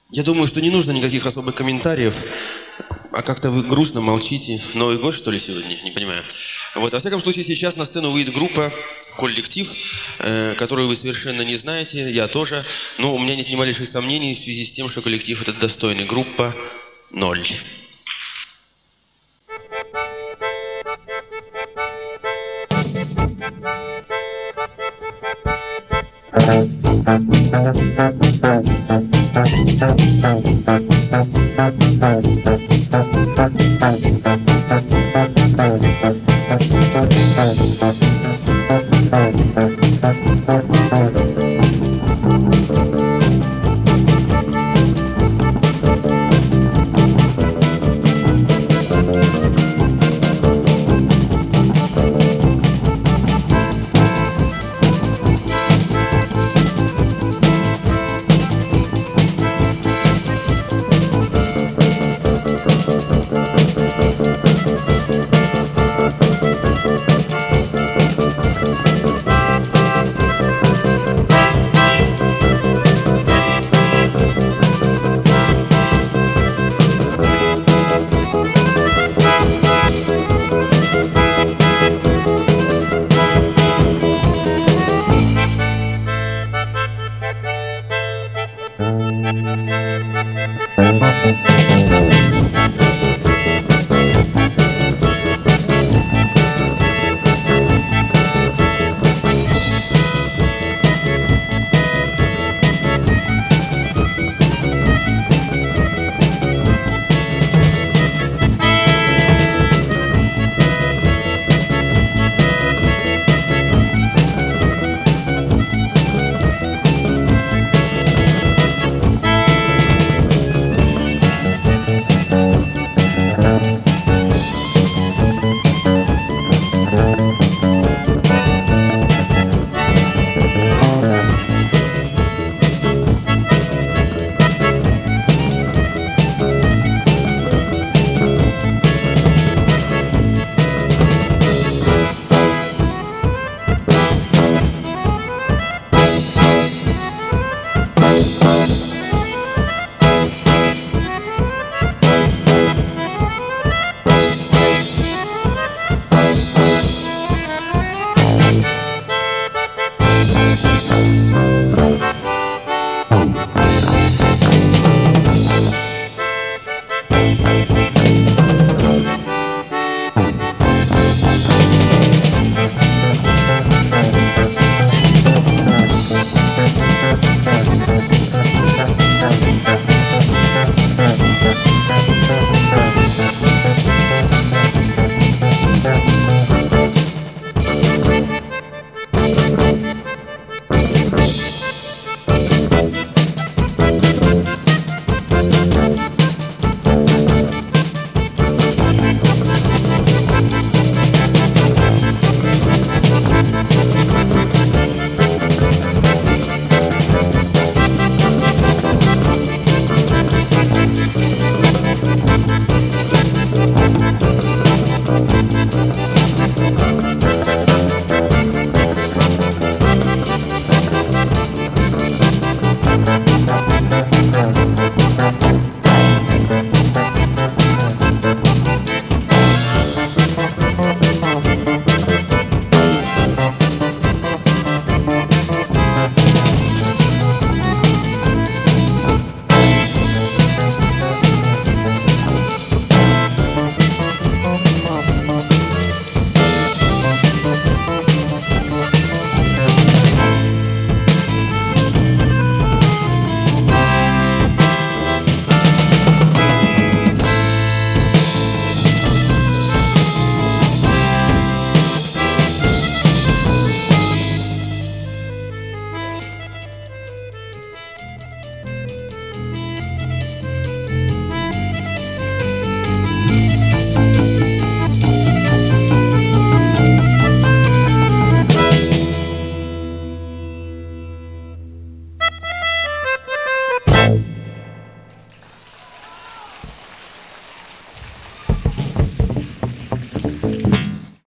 Я думаю, что не нужно никаких особых комментариев. А как-то вы грустно молчите. Новый год, что ли, сегодня? Не понимаю. Вот, во всяком случае, сейчас на сцену выйдет группа, коллектив, которую вы совершенно не знаете, я тоже. Но у меня нет ни малейших сомнений в связи с тем, что коллектив этот достойный. Группа «Ноль».